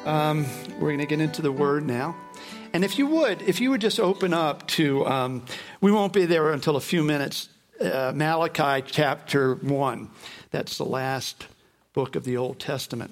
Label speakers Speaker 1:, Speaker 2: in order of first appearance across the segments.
Speaker 1: We're going to get into the Word now. And if you would just open up to, we won't be there until a few minutes, Malachi chapter 1. That's the last book of the Old Testament.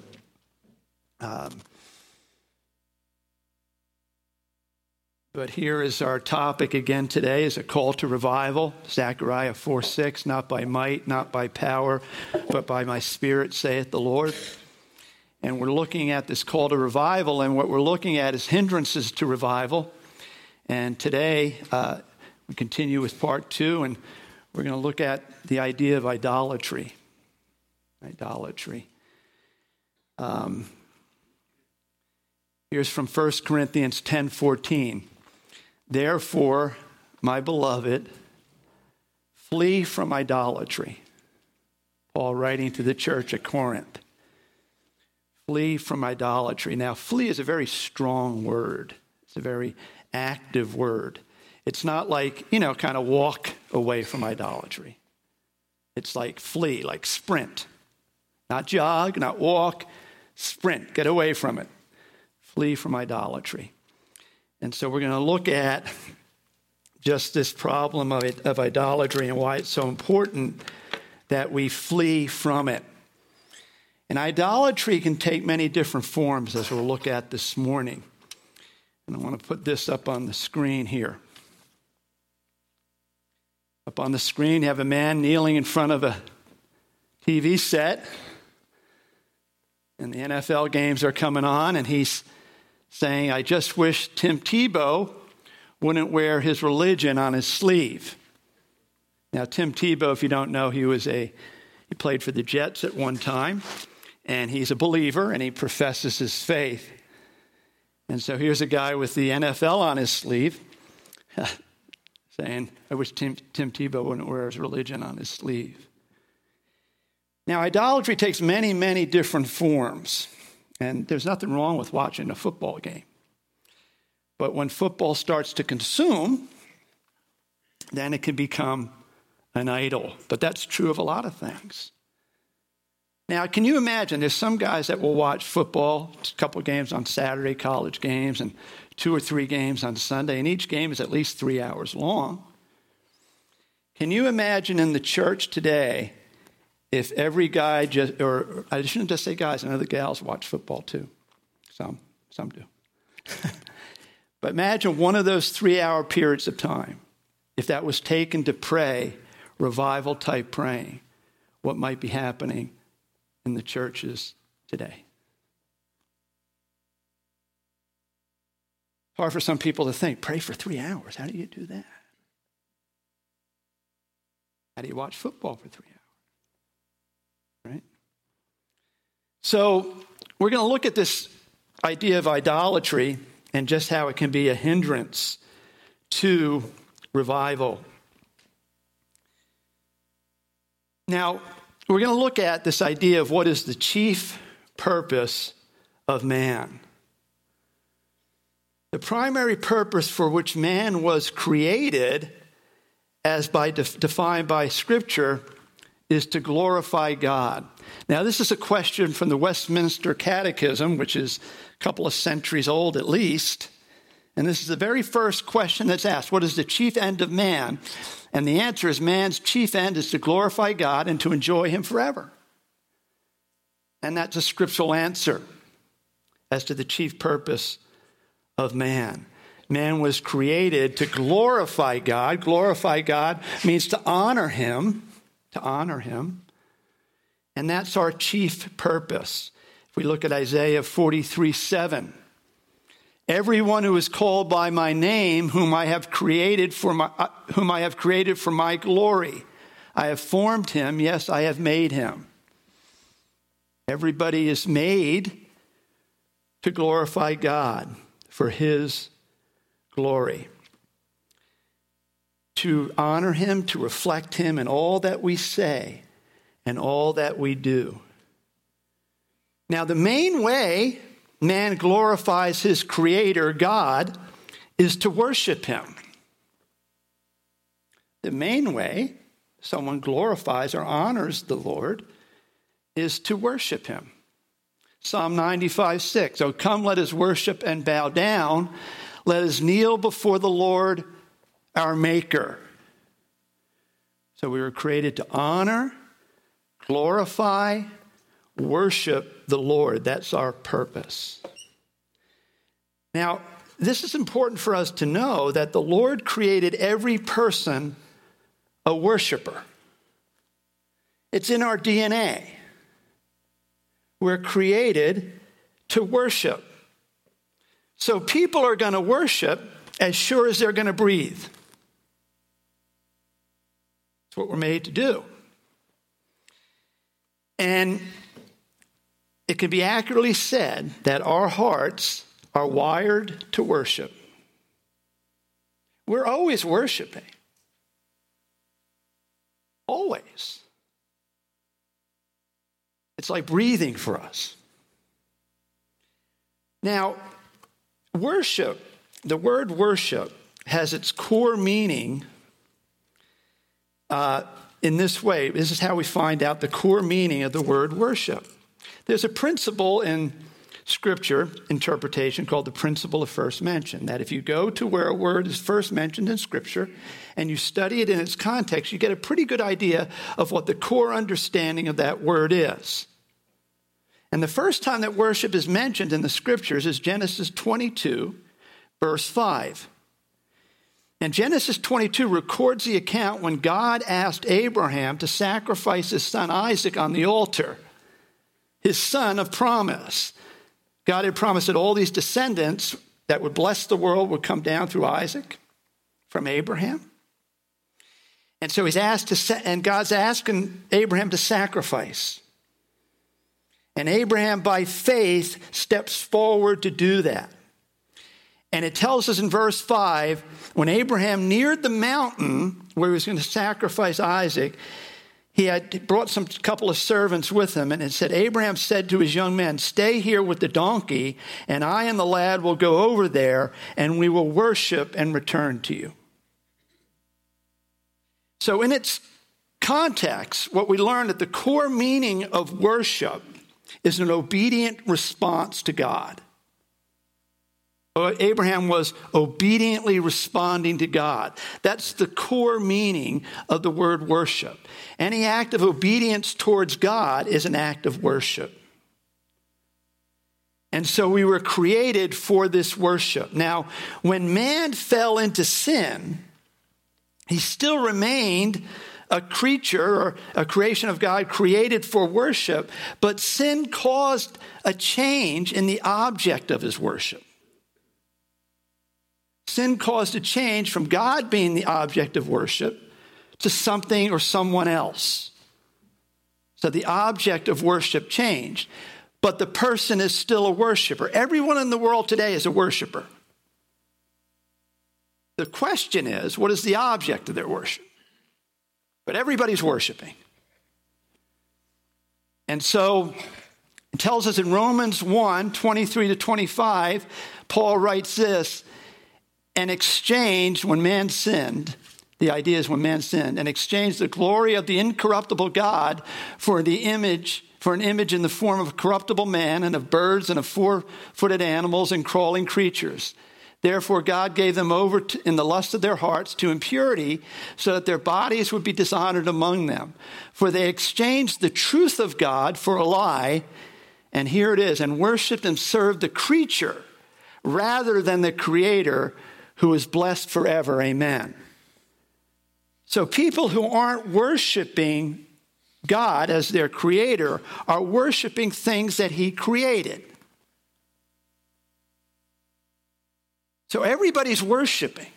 Speaker 1: But here is our topic again today, is a call to revival. Zechariah 4:6, not by might, not by power, but by my Spirit, saith the Lord. And we're looking at this call to revival, and what we're looking at is hindrances to revival. And today, we continue with part 2, and we're going to look at the idea of idolatry. Idolatry. Here's from 1 Corinthians 10:14. Therefore, my beloved, flee from idolatry. Paul writing to the church at Corinth. Flee from idolatry. Now, flee is a very strong word. It's a very active word. It's not like, kind of walk away from idolatry. It's like flee, like sprint. Not jog, not walk, sprint. Get away from it. Flee from idolatry. And so we're going to look at just this problem of idolatry and why it's so important that we flee from it. And idolatry can take many different forms, as we'll look at this morning. And I want to put this up on the screen here. Up on the screen, you have a man kneeling in front of a TV set. And the NFL games are coming on, and he's saying, I just wish Tim Tebow wouldn't wear his religion on his sleeve. Now, Tim Tebow, if you don't know, he played for the Jets at one time, and he's a believer, and he professes his faith. And so here's a guy with the NFL on his sleeve saying, I wish Tim Tebow wouldn't wear his religion on his sleeve. Now, idolatry takes many, many different forms. And there's nothing wrong with watching a football game. But when football starts to consume, then it can become an idol. But that's true of a lot of things. Now, can you imagine, there's some guys that will watch football, a couple of games on Saturday, college games, and 2 or 3 games on Sunday, and each game is at least 3 hours long. Can you imagine in the church today, if every guy or I shouldn't just say guys, I know the gals watch football too. Some do. But imagine one of those 3-hour periods of time, if that was taken to pray, revival type praying, what might be happening in the churches today. Hard for some people to think, pray for 3 hours. How do you do that? How do you watch football for 3 hours? Right? So we're going to look at this idea of idolatry and just how it can be a hindrance to revival. Now, we're going to look at this idea of what is the chief purpose of man. The primary purpose for which man was created, as defined by Scripture, is to glorify God. Now, this is a question from the Westminster Catechism, which is a couple of centuries old at least. And this is the very first question that's asked. What is the chief end of man? And the answer is man's chief end is to glorify God and to enjoy him forever. And that's a scriptural answer as to the chief purpose of man. Man was created to glorify God. Glorify God means to honor him. To honor him. And that's our chief purpose. If we look at Isaiah 43:7, everyone who is called by my name, whom I have created for my glory, I have formed him. Yes, I have made him. Everybody is made to glorify God for his glory. To honor him, to reflect him in all that we say and all that we do. Now, the main way man glorifies his creator, God, is to worship him. The main way someone glorifies or honors the Lord is to worship him. Psalm 95:6. Oh, come, let us worship and bow down. Let us kneel before the Lord, our Maker. So we were created to honor, glorify, worship the Lord. That's our purpose. Now, this is important for us to know that the Lord created every person a worshiper. It's in our DNA. We're created to worship. So people are going to worship as sure as they're going to breathe. That's what we're made to do. And it can be accurately said that our hearts are wired to worship. We're always worshiping. Always. It's like breathing for us. Now, worship, the word worship, has its core meaning in this way. This is how we find out the core meaning of the word worship. There's a principle in Scripture interpretation called the principle of first mention, that if you go to where a word is first mentioned in Scripture and you study it in its context, you get a pretty good idea of what the core understanding of that word is. And the first time that worship is mentioned in the Scriptures is Genesis 22, verse 5. And Genesis 22 records the account when God asked Abraham to sacrifice his son Isaac on the altar, his son of promise. God had promised that all these descendants that would bless the world would come down through Isaac from Abraham. And so God's asking Abraham to sacrifice. And Abraham, by faith, steps forward to do that. And it tells us in verse 5, when Abraham neared the mountain where he was going to sacrifice Isaac, he had brought some couple of servants with him, and it said, Abraham said to his young men, stay here with the donkey, and I and the lad will go over there, and we will worship and return to you. So in its context, what we learned that the core meaning of worship is an obedient response to God. Abraham was obediently responding to God. That's the core meaning of the word worship. Any act of obedience towards God is an act of worship. And so we were created for this worship. Now, when man fell into sin, he still remained a creature or a creation of God created for worship, but sin caused a change in the object of his worship. Sin caused a change from God being the object of worship to something or someone else. So the object of worship changed, but the person is still a worshiper. Everyone in the world today is a worshiper. The question is, what is the object of their worship? But everybody's worshiping. And so it tells us in Romans 1, 23 to 25, Paul writes this, and exchanged, when man sinned, the idea is when man sinned, and exchanged the glory of the incorruptible God for an image in the form of a corruptible man and of birds and of four-footed animals and crawling creatures. Therefore, God gave them over in the lust of their hearts to impurity so that their bodies would be dishonored among them. For they exchanged the truth of God for a lie, and here it is, and worshiped and served the creature rather than the Creator, who is blessed forever. Amen. So people who aren't worshiping God as their Creator are worshiping things that He created. So everybody's worshiping.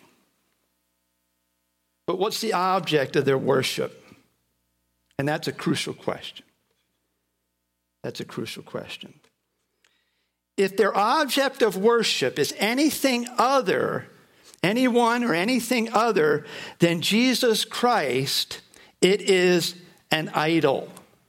Speaker 1: But what's the object of their worship? And that's a crucial question. That's a crucial question. If their object of worship is anyone or anything other than Jesus Christ, it is an idol.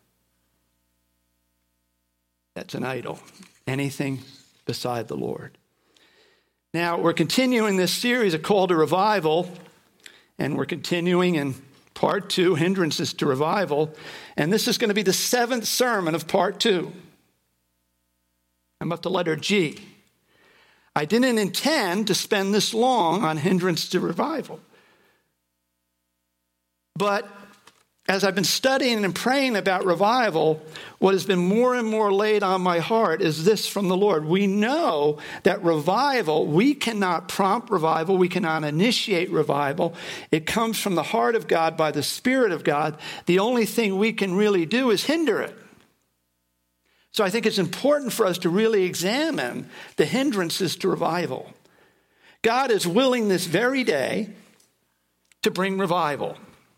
Speaker 1: That's an idol. Anything beside the Lord. Now, we're continuing this series, A Call to Revival, and we're continuing in part 2, Hindrances to Revival, and this is going to be the 7th sermon of part 2. I'm up to letter G. I didn't intend to spend this long on hindrance to revival. But as I've been studying and praying about revival, what has been more and more laid on my heart is this from the Lord. We know that revival, we cannot prompt revival. We cannot initiate revival. It comes from the heart of God by the Spirit of God. The only thing we can really do is hinder it. So I think it's important for us to really examine the hindrances to revival. God is willing this very day to bring revival.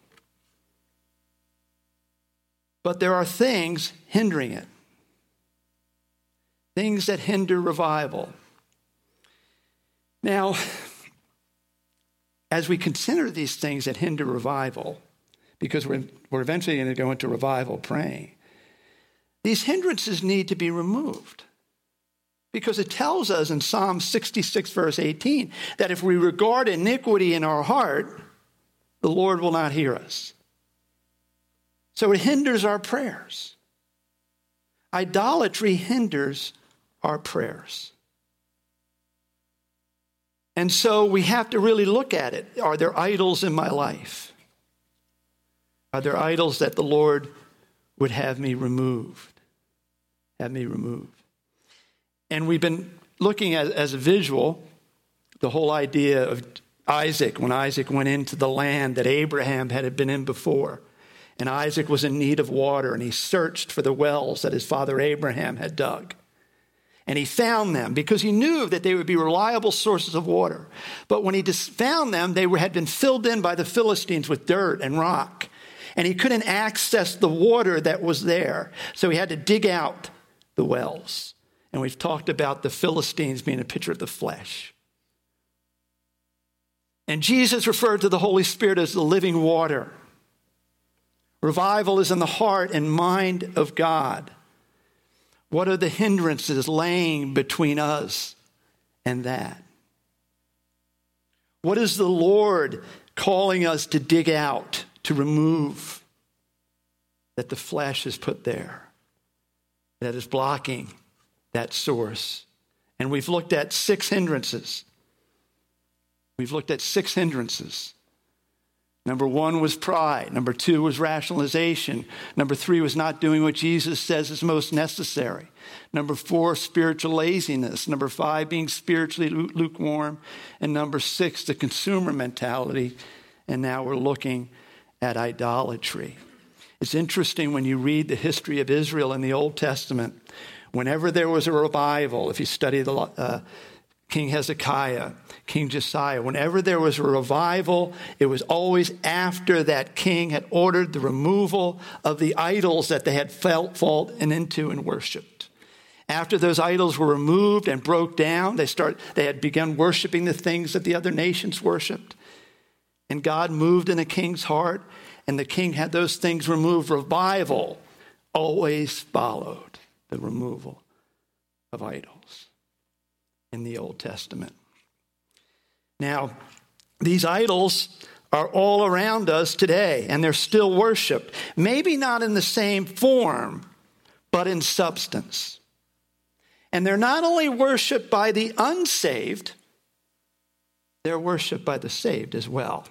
Speaker 1: But there are things hindering it. Things that hinder revival. Now, as we consider these things that hinder revival, because we're eventually going to go into revival praying, these hindrances need to be removed. Because it tells us in Psalm 66, verse 18, that if we regard iniquity in our heart, the Lord will not hear us. So it hinders our prayers. Idolatry hinders our prayers. And so we have to really look at it. Are there idols in my life? Are there idols that the Lord would have me removed? Have me removed. And we've been looking at, as a visual, the whole idea of Isaac, when Isaac went into the land that Abraham had been in before. And Isaac was in need of water, and he searched for the wells that his father Abraham had dug. And he found them because he knew that they would be reliable sources of water. But when he found them, they had been filled in by the Philistines with dirt and rock. And he couldn't access the water that was there. So he had to dig out the wells. And we've talked about the Philistines being a picture of the flesh. And Jesus referred to the Holy Spirit as the living water. Revival is in the heart and mind of God. What are the hindrances laying between us and that? What is the Lord calling us to dig out, to remove, that the flesh is put there, that is blocking that source? And we've looked at 6 hindrances. We've looked at 6 hindrances. Number 1 was pride. Number 2 was rationalization. Number 3 was not doing what Jesus says is most necessary. Number 4, spiritual laziness. Number 5, being spiritually lukewarm. And number 6, the consumer mentality. And now we're looking at idolatry. It's interesting when you read the history of Israel in the Old Testament. Whenever there was a revival, if you study the King Hezekiah, King Josiah, whenever there was a revival, it was always after that king had ordered the removal of the idols that they had fallen into and worshipped. After those idols were removed and broke down, they had begun worshiping the things that the other nations worshipped. And God moved in a king's heart, and the king had those things removed. Revival always followed the removal of idols in the Old Testament. Now, these idols are all around us today, and they're still worshiped. Maybe not in the same form, but in substance. And they're not only worshiped by the unsaved, they're worshiped by the saved as well.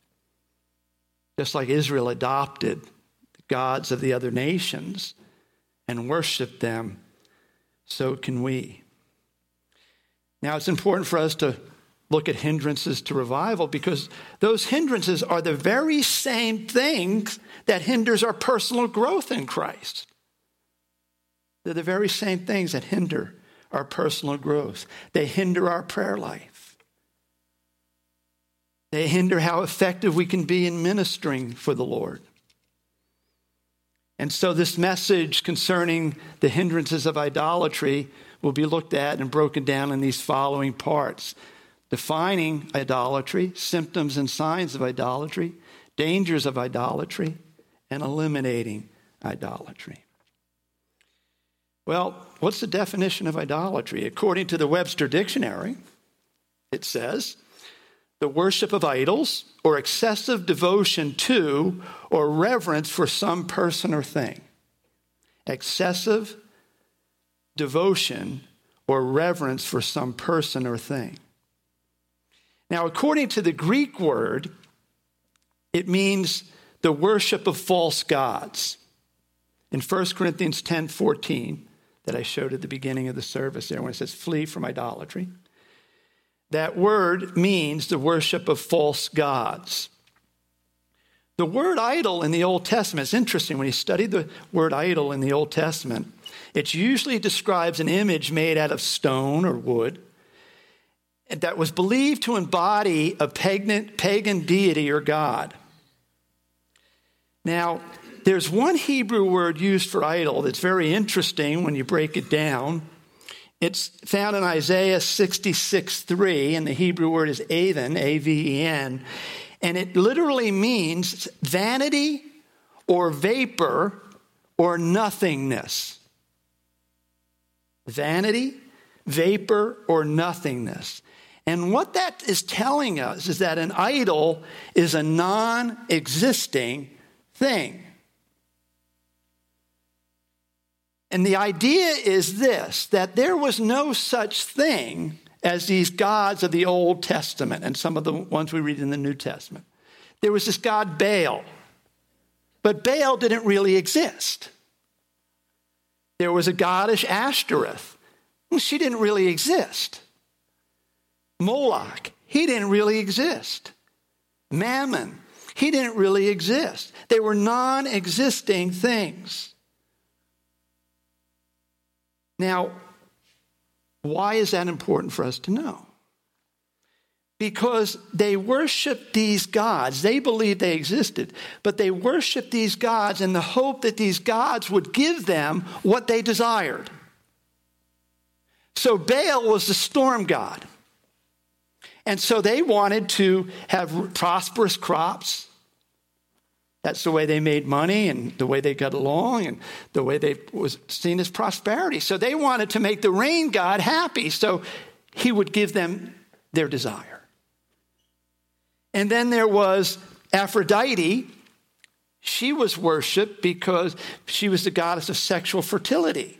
Speaker 1: Just like Israel adopted the gods of the other nations and worshiped them, so can we. Now, it's important for us to look at hindrances to revival, because those hindrances are the very same things that hinders our personal growth in Christ. They're the very same things that hinder our personal growth. They hinder our prayer life. They hinder how effective we can be in ministering for the Lord. And so this message concerning the hindrances of idolatry will be looked at and broken down in these following parts: defining idolatry, symptoms and signs of idolatry, dangers of idolatry, and eliminating idolatry. Well, what's the definition of idolatry? According to the Webster Dictionary, it says, the worship of idols or excessive devotion to or reverence for some person or thing. Excessive devotion or reverence for some person or thing. Now, according to the Greek word, it means the worship of false gods. In 1 Corinthians 10:14, that I showed at the beginning of the service there, when it says flee from idolatry, that word means the worship of false gods. The word idol in the Old Testament is interesting. When you study the word idol in the Old Testament, it usually describes an image made out of stone or wood that was believed to embody a pagan deity or god. Now, there's one Hebrew word used for idol that's very interesting when you break it down. It's found in Isaiah 66:3, and the Hebrew word is aven, A-V-E-N, and it literally means vanity or vapor or nothingness. Vanity, vapor, or nothingness. And what that is telling us is that an idol is a non-existing thing. And the idea is this, that there was no such thing as these gods of the Old Testament and some of the ones we read in the New Testament. There was this god Baal, but Baal didn't really exist. There was a goddess Ashtoreth. Well, she didn't really exist. Moloch, he didn't really exist. Mammon, he didn't really exist. They were non-existing things. Now, why is that important for us to know? Because they worshiped these gods. They believed they existed, but they worshiped these gods in the hope that these gods would give them what they desired. So Baal was the storm god. And so they wanted to have prosperous crops. That's the way they made money and the way they got along and the way they was seen as prosperity. So they wanted to make the rain god happy so he would give them their desire. And then there was Aphrodite. She was worshipped because she was the goddess of sexual fertility.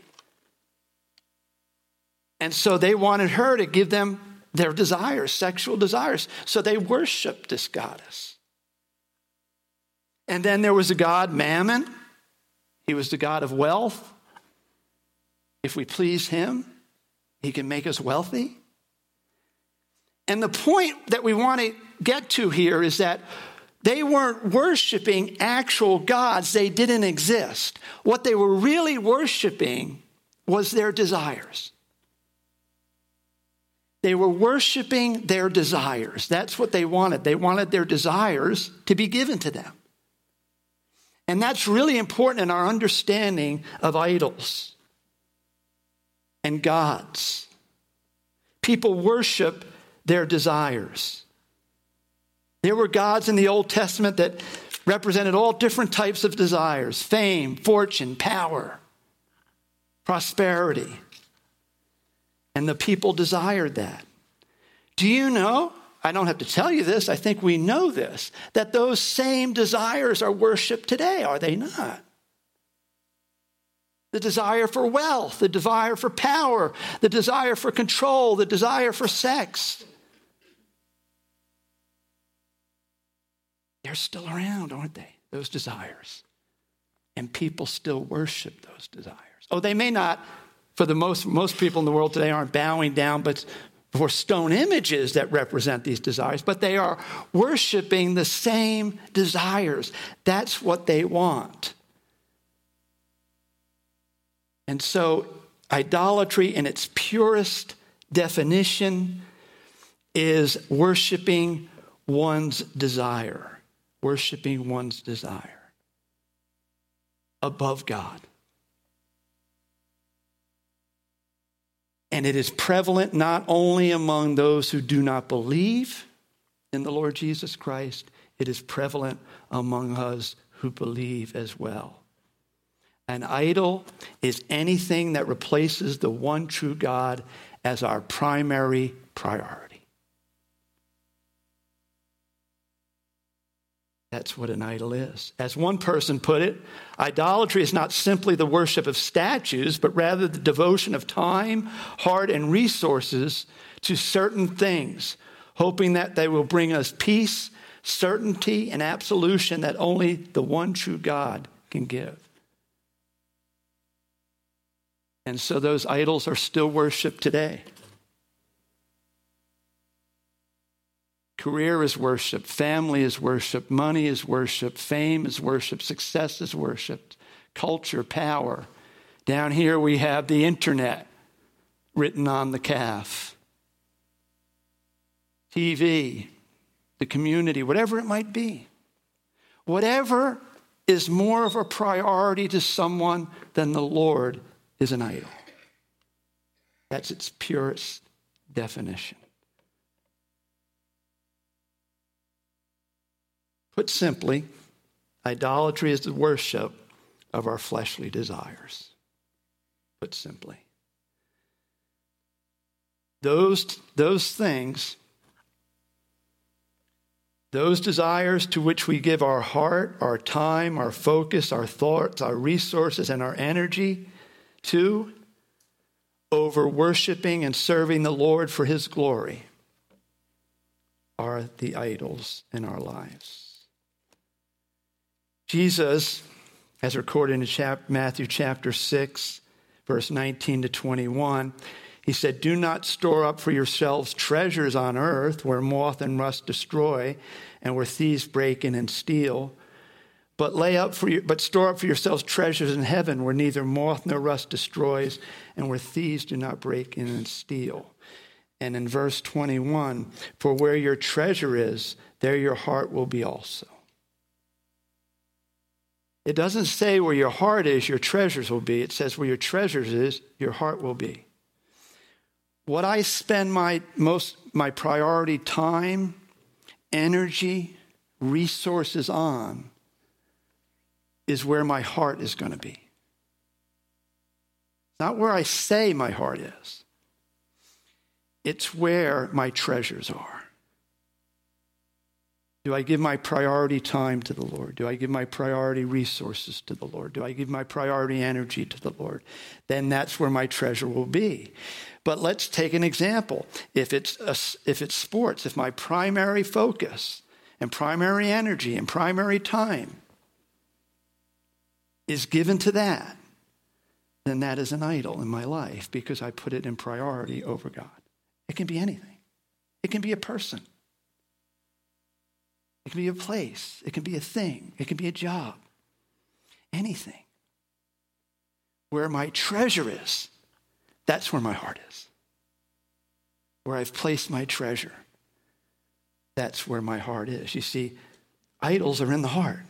Speaker 1: And so they wanted her to give them their desires, sexual desires. So they worshiped this goddess. And then there was the god Mammon. He was the god of wealth. If we please him, he can make us wealthy. And the point that we want to get to here is that they weren't worshiping actual gods. They didn't exist. What they were really worshiping was their desires. They were worshiping their desires. That's what they wanted. They wanted their desires to be given to them. And that's really important in our understanding of idols and gods. People worship their desires. There were gods in the Old Testament that represented all different types of desires: fame, fortune, power, prosperity. And the people desired that. Do you know? I don't have to tell you this. I think we know this, that those same desires are worshiped today, are they not? The desire for wealth, the desire for power, the desire for control, the desire for sex. They're still around, aren't they? Those desires. And people still worship those desires. Oh, they may not, for the most people in the world today aren't bowing down, but for stone images that represent these desires, but they are worshiping the same desires. That's what they want. And so idolatry in its purest definition is worshiping one's desire. Worshiping one's desire above God. And it is prevalent not only among those who do not believe in the Lord Jesus Christ, it is prevalent among us who believe as well. An idol is anything that replaces the one true God as our primary priority. That's what an idol is. As one person put it, idolatry is not simply the worship of statues, but rather the devotion of time, heart, and resources to certain things, hoping that they will bring us peace, certainty, and absolution that only the one true God can give. And so those idols are still worshiped today. Career is worshiped, family is worshiped, money is worshiped, fame is worshiped, success is worshiped, culture, power. Down here we have the internet written on the calf. TV, the community, whatever it might be. Whatever is more of a priority to someone than the Lord is an idol. That's its purest definition. Put simply, idolatry is the worship of our fleshly desires. Put simply. Those things, those desires to which we give our heart, our time, our focus, our thoughts, our resources, and our energy to, over worshiping and serving the Lord for his glory, are the idols in our lives. Jesus, as recorded in Matthew chapter 6, verse 19 to 21, he said, "Do not store up for yourselves treasures on earth where moth and rust destroy and where thieves break in and steal, but store up for yourselves treasures in heaven where neither moth nor rust destroys and where thieves do not break in and steal." And in verse 21, "For where your treasure is, there your heart will be also." It doesn't say where your heart is, your treasures will be. It says where your treasures is, your heart will be. What I spend my priority time, energy, resources on is where my heart is going to be. Not where I say my heart is. It's where my treasures are. Do I give my priority time to the Lord? Do I give my priority resources to the Lord? Do I give my priority energy to the Lord? Then that's where my treasure will be. But let's take an example. If it's sports, if my primary focus and primary energy and primary time is given to that, then that is an idol in my life because I put it in priority over God. It can be anything. It can be a person. It can be a place. It can be a thing. It can be a job. Anything. Where my treasure is, that's where my heart is. Where I've placed my treasure, that's where my heart is. You see, idols are in the heart.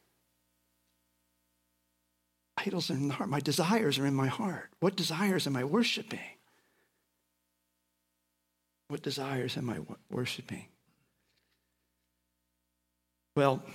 Speaker 1: Idols are in the heart. My desires are in my heart. What desires am I worshiping? What desires am I worshiping? Well,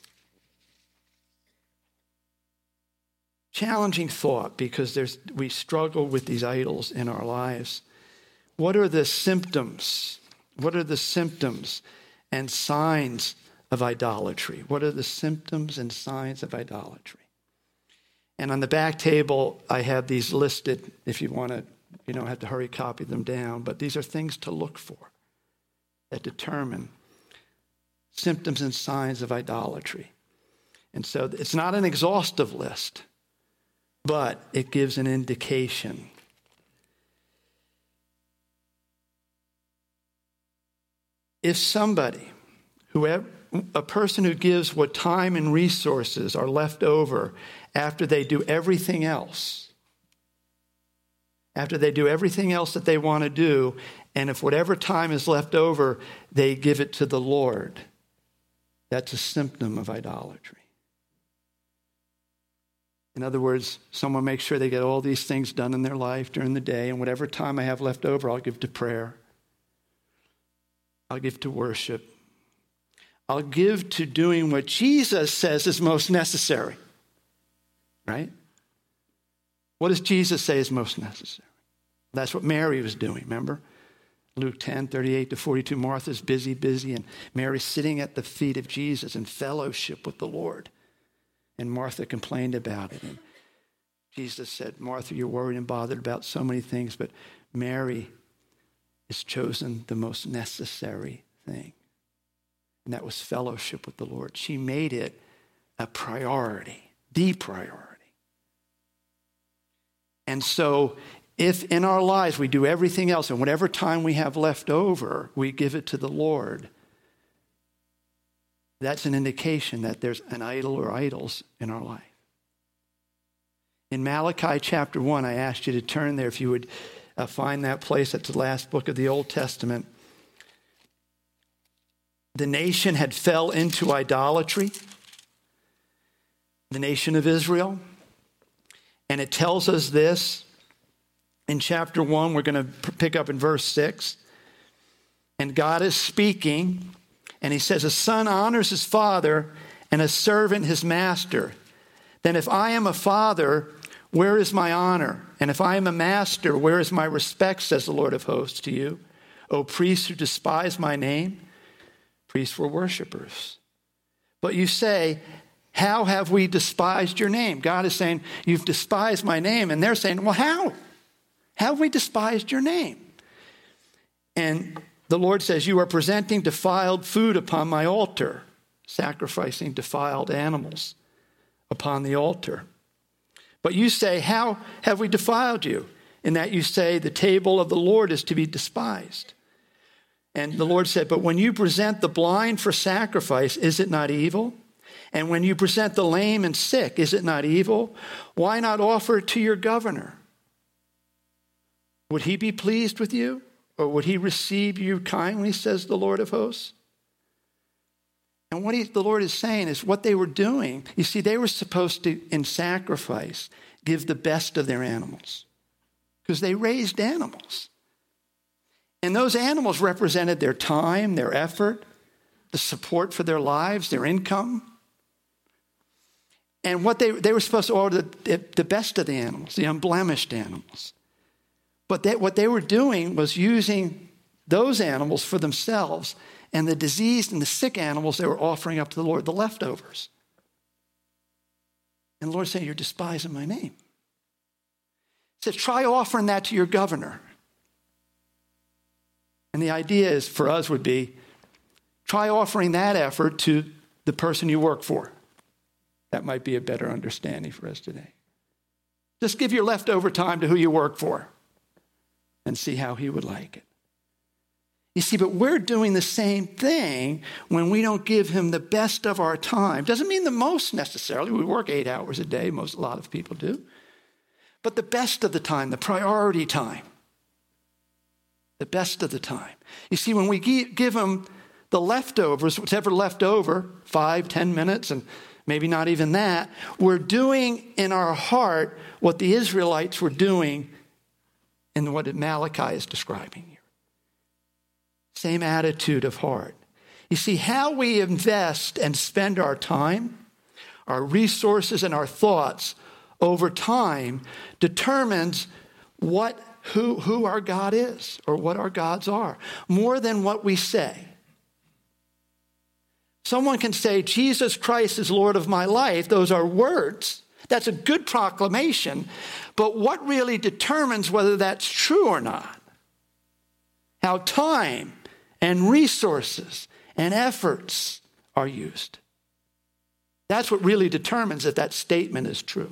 Speaker 1: challenging thought because we struggle with these idols in our lives. What are the symptoms? What are the symptoms and signs of idolatry? What are the symptoms and signs of idolatry? And on the back table, I have these listed. If you want to, you don't have to hurry copy them down, but these are things to look for that determine symptoms and signs of idolatry. And so it's not an exhaustive list, but it gives an indication. If somebody, a person who gives what time and resources are left over after they do everything else, that they want to do, and if whatever time is left over, they give it to the Lord, that's a symptom of idolatry. In other words, someone makes sure they get all these things done in their life during the day, and whatever time I have left over, I'll give to prayer. I'll give to worship. I'll give to doing what Jesus says is most necessary. Right? What does Jesus say is most necessary? That's what Mary was doing, remember? Luke 10:38-42, Martha's busy, and Mary's sitting at the feet of Jesus in fellowship with the Lord. And Martha complained about it. And Jesus said, Martha, you're worried and bothered about so many things, but Mary has chosen the most necessary thing. And that was fellowship with the Lord. She made it a priority, the priority. And so if in our lives we do everything else and whatever time we have left over, we give it to the Lord, that's an indication that there's an idol or idols in our life. In Malachi chapter 1, I asked you to turn there if you would find that place. That's the last book of the Old Testament. The nation had fell into idolatry, the nation of Israel. And it tells us this in chapter 1. We're going to pick up in verse 6. And God is speaking, and he says, a son honors his father, and a servant his master. Then if I am a father, where is my honor? And if I am a master, where is my respect, says the Lord of hosts to you? O priests who despise my name. Priests were worshipers. But you say, how have we despised your name? God is saying, you've despised my name. And they're saying, well, how? How have we despised your name? And the Lord says, you are presenting defiled food upon my altar, sacrificing defiled animals upon the altar. But you say, how have we defiled you? In that you say, the table of the Lord is to be despised. And the Lord said, but when you present the blind for sacrifice, is it not evil? And when you present the lame and sick, is it not evil? Why not offer it to your governor? Would he be pleased with you? Or would he receive you kindly, says the Lord of hosts? And what the Lord is saying is what they were doing. You see, they were supposed to, in sacrifice, give the best of their animals. Because they raised animals. And those animals represented their time, their effort, the support for their lives, their income. And what they were supposed to order the best of the animals, the unblemished animals. But what they were doing was using those animals for themselves, and the diseased and the sick animals they were offering up to the Lord, the leftovers. And the Lord said, you're despising my name. He says, try offering that to your governor. And the idea is for us would be, try offering that effort to the person you work for. That might be a better understanding for us today. Just give your leftover time to who you work for and see how he would like it. You see, but we're doing the same thing when we don't give him the best of our time. Doesn't mean the most necessarily. We work 8 hours a day. A lot of people do. But the best of the time, the priority time. The best of the time. You see, when we give him the leftovers, whatever left over, 5, 10 minutes, and maybe not even that, we're doing in our heart what the Israelites were doing in what Malachi is describing here. Same attitude of heart. You see, how we invest and spend our time, our resources, and our thoughts over time determines who our God is or what our gods are, more than what we say. Someone can say, Jesus Christ is Lord of my life. Those are words. That's a good proclamation. But what really determines whether that's true or not? How time and resources and efforts are used. That's what really determines if that statement is true.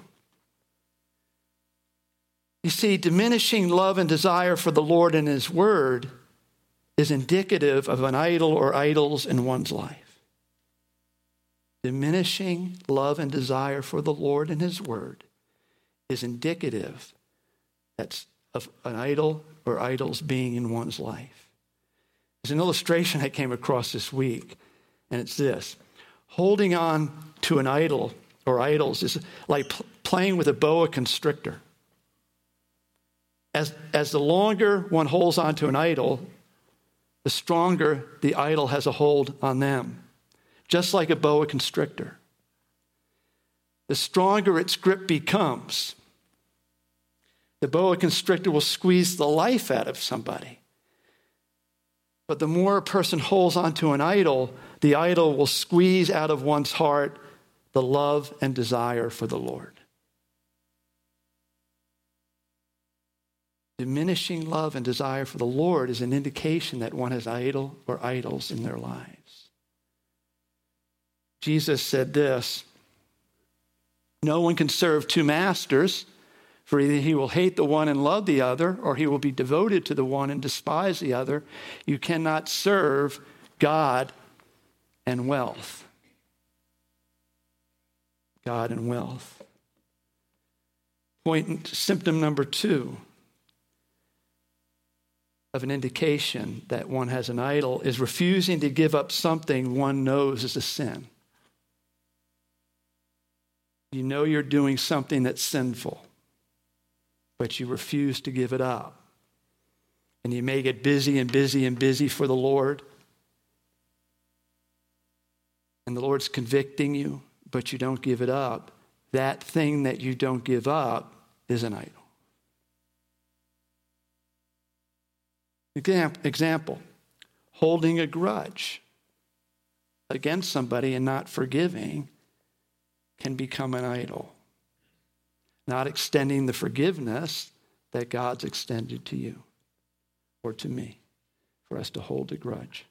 Speaker 1: You see, diminishing love and desire for the Lord and his word is indicative of an idol or idols in one's life. Diminishing love and desire for the Lord and his word is indicative of an idol or idols being in one's life. There's an illustration I came across this week, and it's this. Holding on to an idol or idols is like playing with a boa constrictor. As the longer one holds on to an idol, the stronger the idol has a hold on them. Just like a boa constrictor. The stronger its grip becomes, the boa constrictor will squeeze the life out of somebody. But the more a person holds onto an idol, the idol will squeeze out of one's heart the love and desire for the Lord. Diminishing love and desire for the Lord is an indication that one has idol or idols in their lives. Jesus said this, "No one can serve two masters, for either he will hate the one and love the other, or he will be devoted to the one and despise the other. You cannot serve God and wealth." God and wealth. Symptom number 2 of an indication that one has an idol is refusing to give up something one knows is a sin. You know you're doing something that's sinful, but you refuse to give it up. And you may get busy and busy and busy for the Lord, and the Lord's convicting you, but you don't give it up. That thing that you don't give up is an idol. Example, holding a grudge against somebody and not forgiving can become an idol. Not extending the forgiveness that God's extended to you or to me, for us to hold a grudge.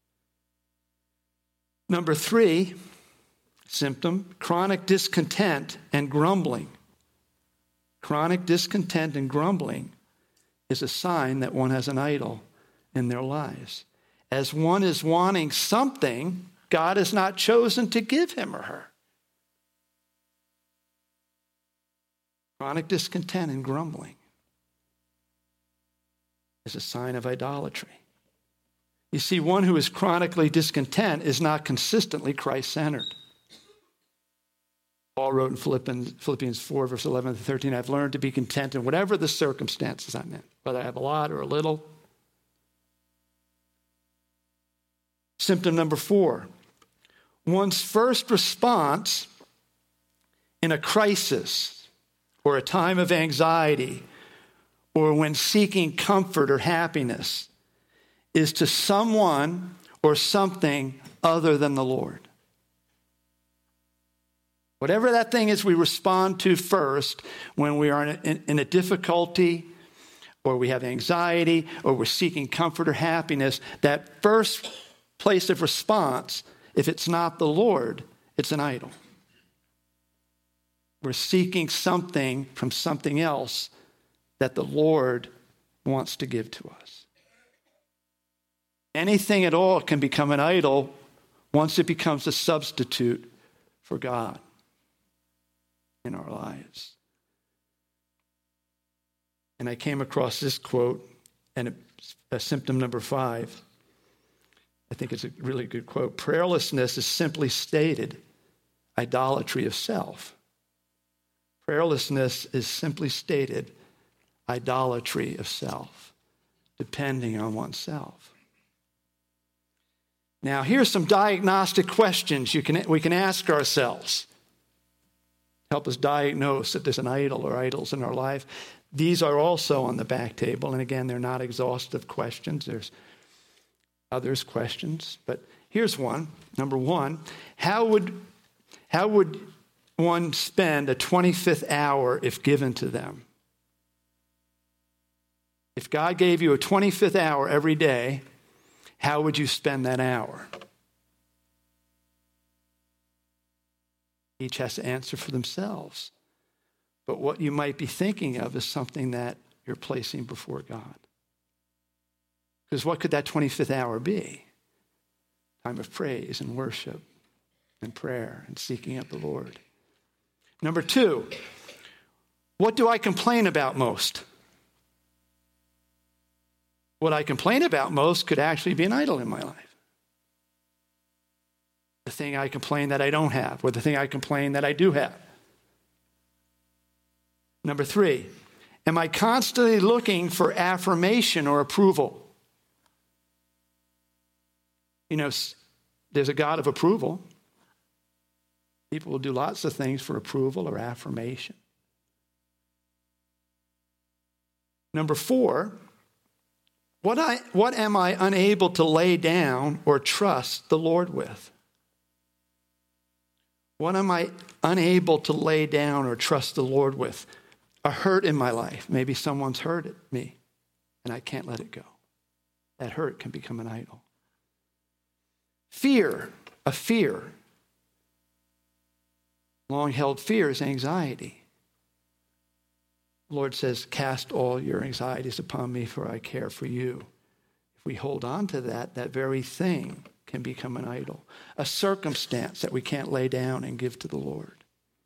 Speaker 1: Number 3 symptom, chronic discontent and grumbling. Chronic discontent and grumbling is a sign that one has an idol in their lives. As one is wanting something God has not chosen to give him or her. Chronic discontent and grumbling is a sign of idolatry. You see, one who is chronically discontent is not consistently Christ-centered. Paul wrote in Philippians 4, verse 11 to 13, "I've learned to be content in whatever the circumstances I'm in, whether I have a lot or a little." Symptom number 4, one's first response in a crisis or a time of anxiety or when seeking comfort or happiness is to someone or something other than the Lord. Whatever that thing is we respond to first when we are in a difficulty or we have anxiety or we're seeking comfort or happiness, that first place of response, if it's not the Lord, it's an idol. We're seeking something from something else that the Lord wants to give to us. Anything at all can become an idol once it becomes a substitute for God in our lives. And I came across this quote, and a symptom number 5. I think it's a really good quote. Prayerlessness is simply stated idolatry of self. Prayerlessness is simply stated idolatry of self, depending on oneself. Now, here's some diagnostic questions we can ask ourselves. Help us diagnose if there's an idol or idols in our life. These are also on the back table. And again, they're not exhaustive questions. There's others questions. But here's one. Number 1, how would one spend a 25th hour if given to them? If God gave you a 25th hour every day, how would you spend that hour? Each has to answer for themselves. But what you might be thinking of is something that you're placing before God. Because what could that 25th hour be? Time of praise and worship and prayer and seeking up the Lord. Number 2, what do I complain about most? What I complain about most could actually be an idol in my life. The thing I complain that I don't have, or the thing I complain that I do have. Number 3, am I constantly looking for affirmation or approval? You know, there's a God of approval. People will do lots of things for approval or affirmation. Number 4, What am I unable to lay down or trust the Lord with? What am I unable to lay down or trust the Lord with? A hurt in my life. Maybe someone's hurted me and I can't let it go. That hurt can become an idol. Fear, a fear. Long-held fear is anxiety. The Lord says, cast all your anxieties upon me, for I care for you. If we hold on to that, that very thing can become an idol. A circumstance that we can't lay down and give to the Lord.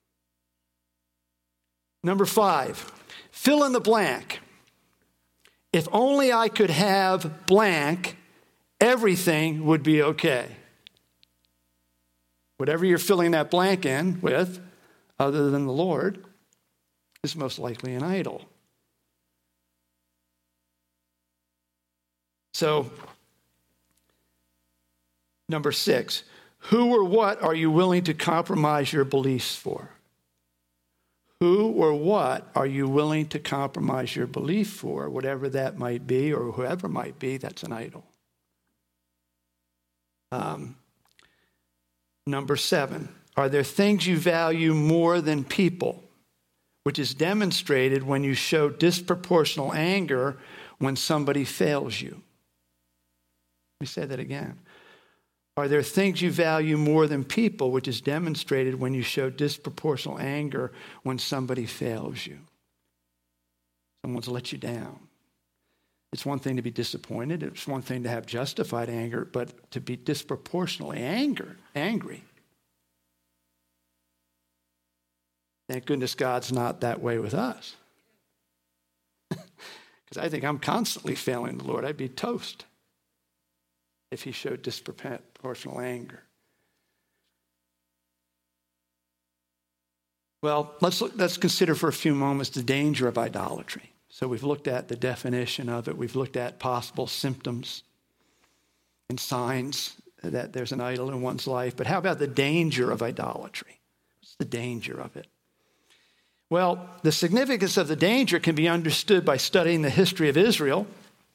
Speaker 1: Number 5, fill in the blank. If only I could have blank, everything would be okay. Whatever you're filling that blank in with, other than the Lord, is most likely an idol. So, number 6, who or what are you willing to compromise your beliefs for? Who or what are you willing to compromise your belief for? Whatever that might be, or whoever might be, that's an idol. Number 7, are there things you value more than people, which is demonstrated when you show disproportional anger when somebody fails you? Let me say that again. Are there things you value more than people, which is demonstrated when you show disproportional anger when somebody fails you? Someone's let you down. It's one thing to be disappointed. It's one thing to have justified anger, but to be disproportionately angry. Thank goodness God's not that way with us. Because I think I'm constantly failing the Lord. I'd be toast if he showed disproportional anger. Well, let's consider for a few moments the danger of idolatry. So we've looked at the definition of it. We've looked at possible symptoms and signs that there's an idol in one's life. But how about the danger of idolatry? What's the danger of it? Well, the significance of the danger can be understood by studying the history of Israel.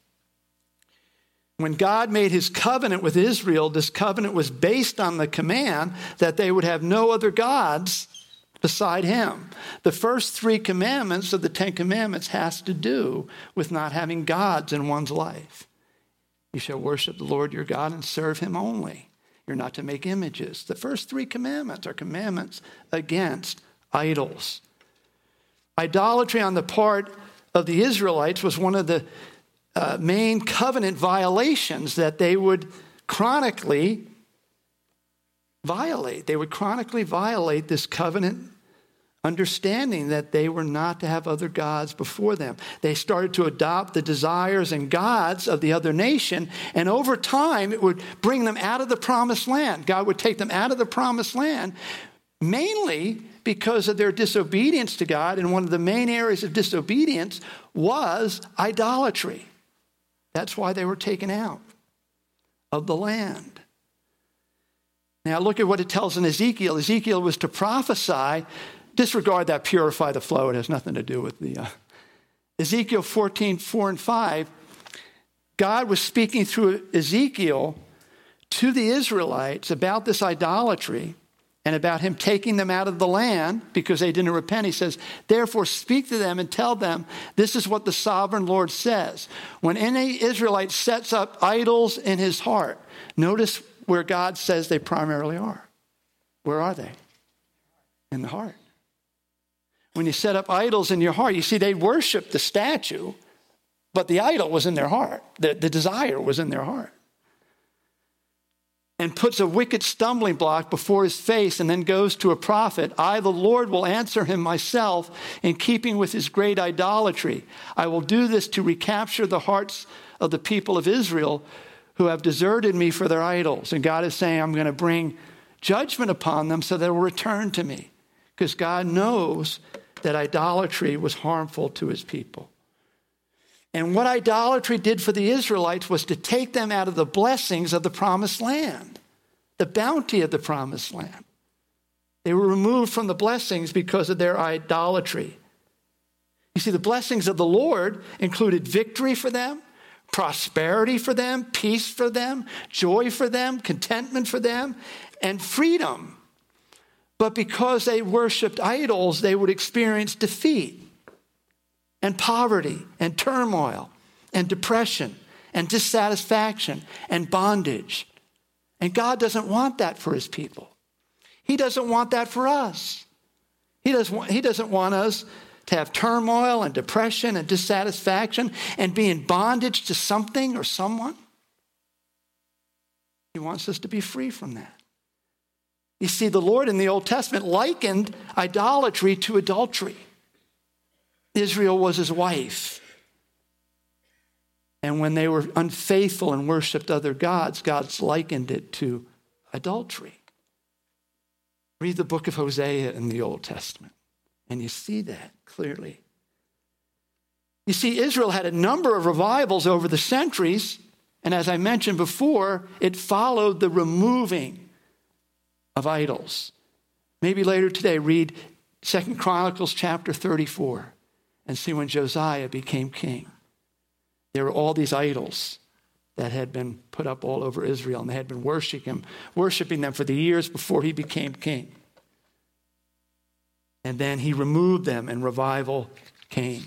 Speaker 1: When God made his covenant with Israel, this covenant was based on the command that they would have no other gods beside him. The first 3 commandments of the 10 commandments has to do with not having gods in one's life. You shall worship the Lord your God and serve him only. You're not to make images. The first 3 commandments are commandments against idols. Idolatry on the part of the Israelites was one of the main covenant violations that they would chronically violate. They would chronically violate this covenant understanding that they were not to have other gods before them. They started to adopt the desires and gods of the other nation, and over time it would bring them out of the promised land. God would take them out of the promised land, mainly because of their disobedience to God, and one of the main areas of disobedience was idolatry. That's why they were taken out of the land. Now look at what it tells in Ezekiel. Ezekiel was to prophesy. Disregard that purify the flow. It has nothing to do with the... Ezekiel 14:4-5. God was speaking through Ezekiel to the Israelites about this idolatry and about him taking them out of the land because they didn't repent. He says, therefore speak to them and tell them, this is what the sovereign Lord says. When any Israelite sets up idols in his heart, notice where God says they primarily are. Where are they? In the heart. When you set up idols in your heart, you see they worship the statue, but the idol was in their heart. The desire was in their heart. And puts a wicked stumbling block before his face and then goes to a prophet. I, the Lord, will answer him myself in keeping with his great idolatry. I will do this to recapture the hearts of the people of Israel who have deserted me for their idols. And God is saying, I'm going to bring judgment upon them so they will return to me. Because God knows that idolatry was harmful to his people. And what idolatry did for the Israelites was to take them out of the blessings of the promised land, the bounty of the promised land. They were removed from the blessings because of their idolatry. You see, the blessings of the Lord included victory for them, prosperity for them, peace for them, joy for them, contentment for them, and freedom. But because they worshiped idols, they would experience defeat and poverty and turmoil and depression and dissatisfaction and bondage. And God doesn't want that for his people. He doesn't want that for us. He doesn't want us to have turmoil and depression and dissatisfaction and be in bondage to something or someone. He wants us to be free from that. You see, the Lord in the Old Testament likened idolatry to adultery. Israel was his wife. And when they were unfaithful and worshiped other gods, God likened it to adultery. Read the book of Hosea in the Old Testament, and you see that clearly. You see, Israel had a number of revivals over the centuries, and as I mentioned before, it followed the removing of idols. Maybe later today, read 2 Chronicles chapter 34 and see when Josiah became king. There were all these idols that had been put up all over Israel, and they had been worshiping them for the years before he became king. And then he removed them, and revival came.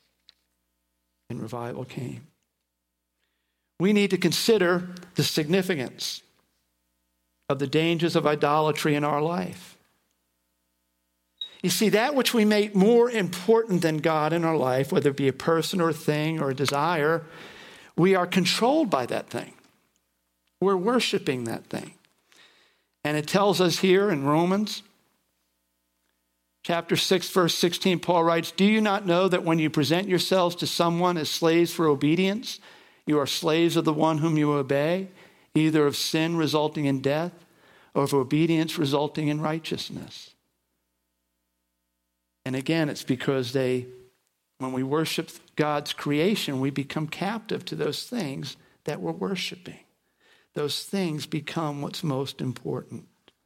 Speaker 1: We need to consider the significance of the dangers of idolatry in our life. You see, that which we make more important than God in our life, whether it be a person or a thing or a desire, we are controlled by that thing. We're worshiping that thing. And it tells us here in Romans chapter 6, verse 16, Paul writes, "Do you not know that when you present yourselves to someone as slaves for obedience, you are slaves of the one whom you obey, either of sin resulting in death or of obedience resulting in righteousness?" And again, it's because when we worship God's creation, we become captive to those things that we're worshiping. Those things become what's most important.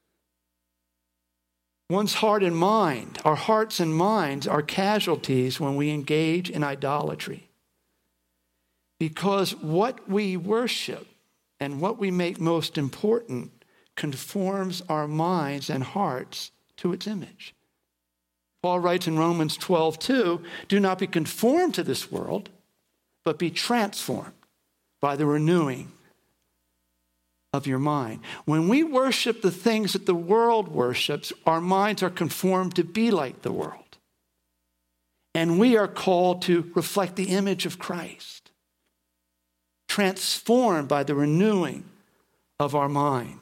Speaker 1: One's heart and mind, our hearts and minds are casualties when we engage in idolatry. Because what we worship and what we make most important conforms our minds and hearts to its image. Paul writes in Romans 12:2, "Do not be conformed to this world, but be transformed by the renewing of your mind." When we worship the things that the world worships, our minds are conformed to be like the world. And we are called to reflect the image of Christ, transformed by the renewing of our mind.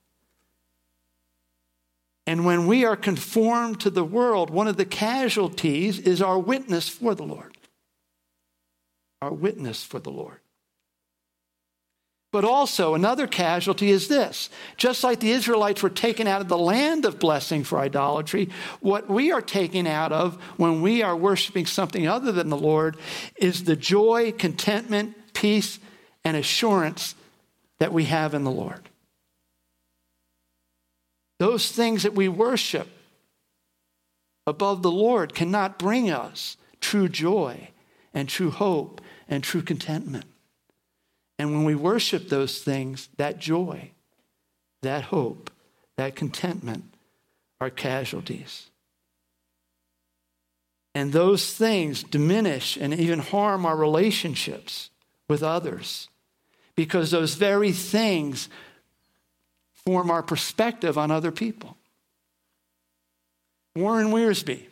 Speaker 1: And when we are conformed to the world, one of the casualties is our witness for the Lord. Our witness for the Lord. But also another casualty is this. Just like the Israelites were taken out of the land of blessing for idolatry, what we are taken out of when we are worshiping something other than the Lord is the joy, contentment, peace, and assurance that we have in the Lord. Those things that we worship above the Lord cannot bring us true joy and true hope and true contentment. And when we worship those things, that joy, that hope, that contentment are casualties. And those things diminish and even harm our relationships with others because those very things form our perspective on other people. Warren Wiersbe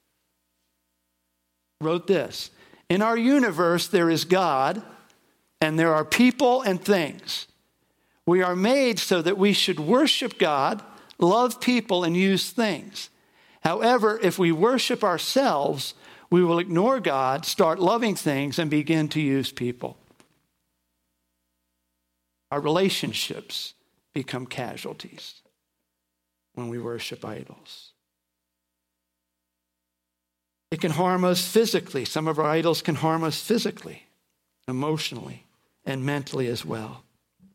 Speaker 1: wrote this: "In our universe, there is God, and there are people and things. We are made so that we should worship God, love people, and use things. However, if we worship ourselves, we will ignore God, start loving things, and begin to use people. Our relationships become casualties when we worship idols. It can harm us physically. Some of our idols can harm us physically, emotionally, and mentally as well.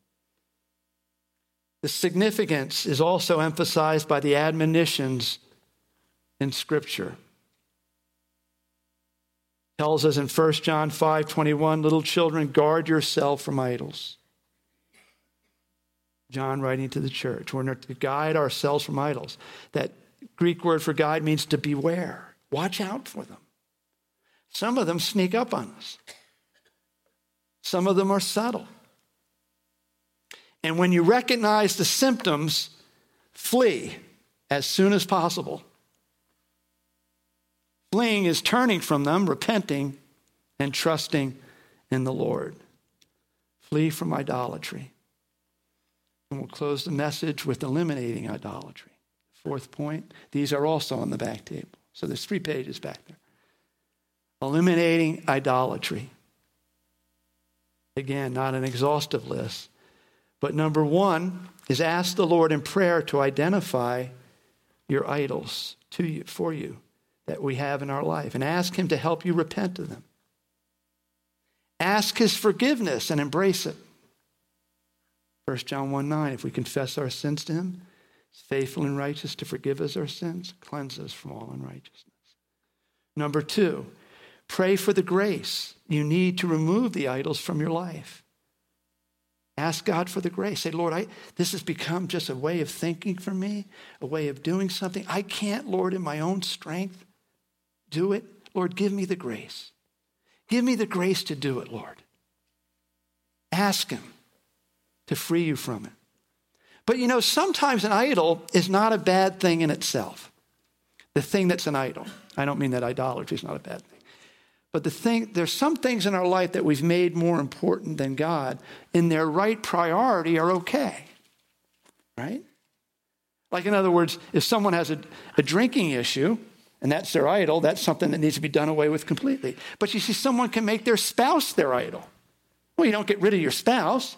Speaker 1: The significance is also emphasized by the admonitions in Scripture. Tells us in 1 John 5:21, little children, guard yourself from idols. John writing to the church, we're to guide ourselves from idols. That Greek word for guide means to beware. Watch out for them. Some of them sneak up on us. Some of them are subtle. And when you recognize the symptoms, flee as soon as possible. Fleeing is turning from them, repenting, and trusting in the Lord. Flee from idolatry. And we'll close the message with eliminating idolatry. Fourth point, these are also on the back table. So there's 3 pages back there. Eliminating idolatry. Again, not an exhaustive list. But number 1 is ask the Lord in prayer to identify your idols for you that we have in our life. And ask him to help you repent of them. Ask his forgiveness and embrace it. 1 John 1:9, if we confess our sins to him, he's faithful and righteous to forgive us our sins, cleanse us from all unrighteousness. Number 2, pray for the grace you need to remove the idols from your life. Ask God for the grace. Say, Lord, this has become just a way of thinking for me, a way of doing something. I can't, Lord, in my own strength do it. Lord, give me the grace. Give me the grace to do it, Lord. Ask him to free you from it. But sometimes an idol is not a bad thing in itself. The thing that's an idol. I don't mean that idolatry is not a bad thing. But there's some things in our life that we've made more important than God, in their right priority, are okay. Right? Like, in other words, if someone has a drinking issue, and that's their idol, that's something that needs to be done away with completely. But you see, someone can make their spouse their idol. Well, you don't get rid of your spouse.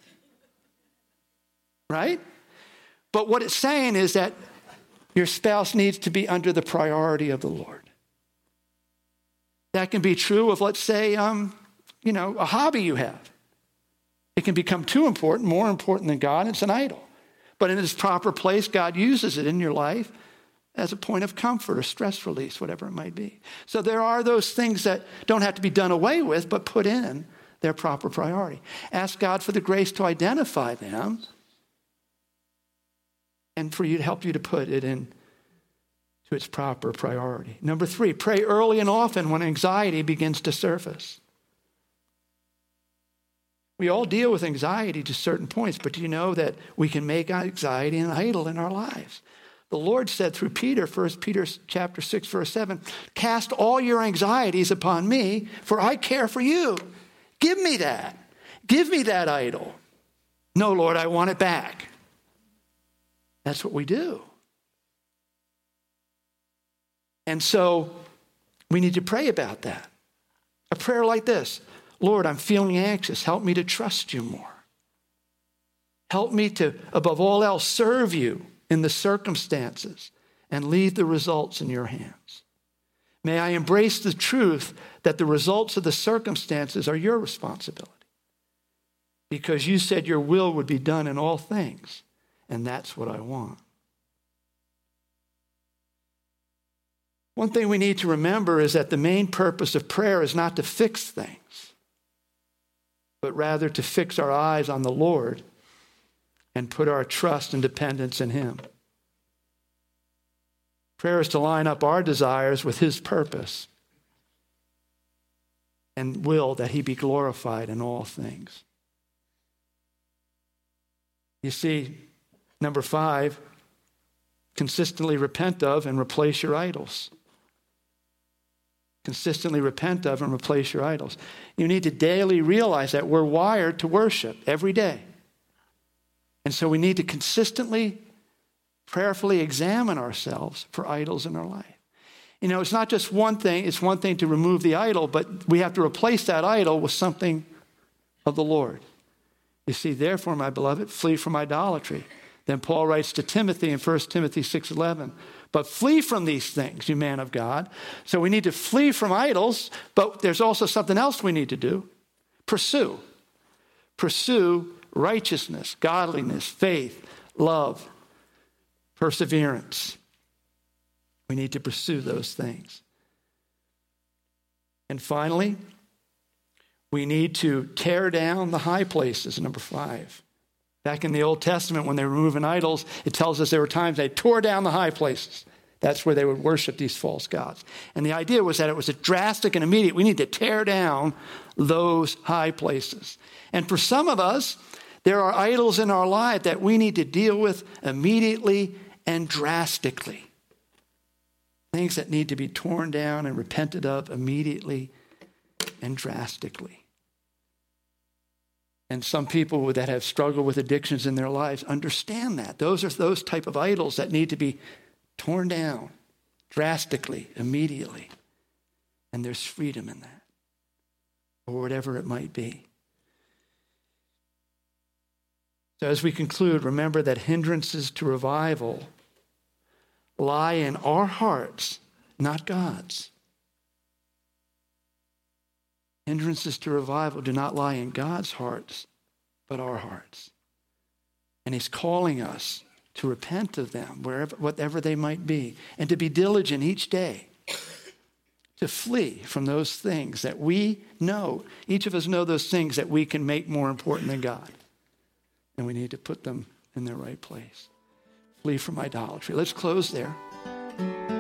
Speaker 1: Right? But what it's saying is that your spouse needs to be under the priority of the Lord. That can be true of, let's say, a hobby you have. It can become too important, more important than God. It's an idol. But in its proper place, God uses it in your life as a point of comfort or stress release, whatever it might be. So there are those things that don't have to be done away with, but put in their proper priority. Ask God for the grace to identify them and for you to help you to put it in to its proper priority. Number 3, pray early and often when anxiety begins to surface. We all deal with anxiety to certain points, but do you know that we can make anxiety an idol in our lives? The Lord said through Peter, 1 Peter chapter 6, verse 7, cast all your anxieties upon me, for I care for you. Give me that. Give me that idol. No, Lord, I want it back. That's what we do. And so we need to pray about that. A prayer like this: Lord, I'm feeling anxious. Help me to trust you more. Help me to, above all else, serve you in the circumstances and leave the results in your hands. May I embrace the truth that the results of the circumstances are your responsibility, because you said your will would be done in all things, and that's what I want. One thing we need to remember is that the main purpose of prayer is not to fix things, but rather to fix our eyes on the Lord and put our trust and dependence in him. Prayer is to line up our desires with his purpose and will that he be glorified in all things. You see, number 5, consistently repent of and replace your idols. Consistently repent of and replace your idols. You need to daily realize that we're wired to worship every day. And so we need to consistently, prayerfully examine ourselves for idols in our life. It's not just one thing. It's one thing to remove the idol, but we have to replace that idol with something of the Lord. You see, therefore, my beloved, flee from idolatry. Then Paul writes to Timothy in 1 Timothy 6:11, but flee from these things, you man of God. So we need to flee from idols, but there's also something else we need to do. Pursue. Pursue righteousness, godliness, faith, love, perseverance. We need to pursue those things. And finally, we need to tear down the high places, number 5. Back in the Old Testament, when they were removing idols, it tells us there were times they tore down the high places. That's where they would worship these false gods. And the idea was that it was a drastic and immediate. We need to tear down those high places. And for some of us, there are idols in our life that we need to deal with immediately and drastically. Things that need to be torn down and repented of immediately and drastically. And some people that have struggled with addictions in their lives understand that. Those are those type of idols that need to be torn down drastically, immediately. And there's freedom in that, or whatever it might be. So as we conclude, remember that hindrances to revival lie in our hearts, not God's. Hindrances to revival do not lie in God's hearts, but our hearts. And he's calling us to repent of them, whatever they might be, and to be diligent each day to flee from those things that we know. Each of us know those things that we can make more important than God. And we need to put them in their right place. Flee from idolatry. Let's close there.